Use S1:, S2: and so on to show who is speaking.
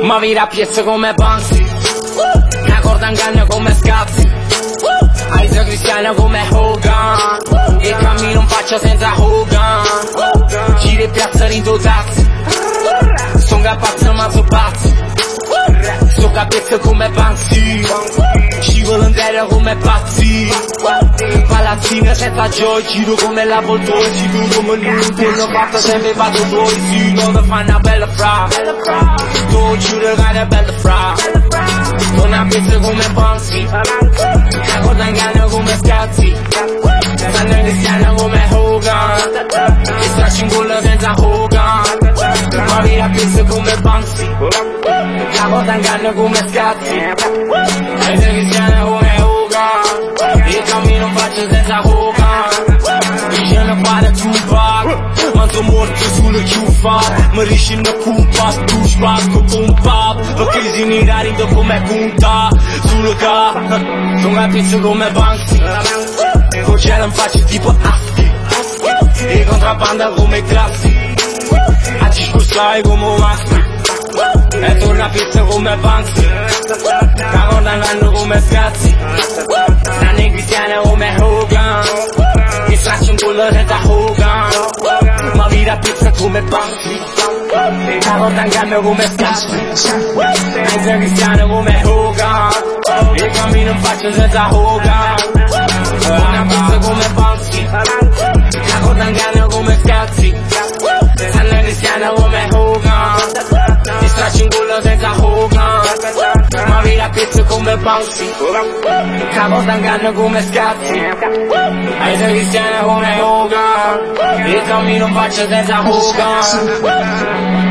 S1: Ma vira a piezze come Banksy, una corda inganna come Scazzi, Isa Cristiana come Hogan, e cammino in faccia senza Hogan, giri e piazza rindo tazzi, son capazzo ma so pazzi, sto capezzo come Banksy, scivolo in terra come pazzi, palazzina senza joy, giro come la Voltoi, giro come niente, non fatto sempre vado tuoi, sì, non mi fai una bella fra, tu giuro che è una bella fra, non ha pezzo come Banksy, la cosa inganna come Scazzi, sanno cristiana come Hogan, che stracci in culo senza Hogan, ma vira pezzo come Banksy, la cosa inganna come Scazzi, sanno cristiana come Hogan, e cammino in faccia senza Hogan, vicino fare Tupac, ma sono morto sulle ciuffa, mi riesci una cupa, tu spacco con pap, perché si nera rido come punta, sulle ca, sono capizzo come Banksy, con cielo in faccia tipo Aschi, e contrabbanda come Classi, a discussare come Maschi, e torna pizza come Banksy, la corda andando come Scazzi, sanno cristiana come Hogan, che straccia in culo senza Hogan, ma vira pizza come Banksy, la corda andando come Scazzi, Isa cristiana come Hogan, e cammino in faccia senza Hogan, una pizza come Banksy, la corda andando come Scazzi, sanno cristiana come Hogan, che straccia in culo senza Hogan, ma vira pizza come Banksy, la corda andando come Scazzi, Isa cristiana come Hogan, e cammino in faccia senza Hogan.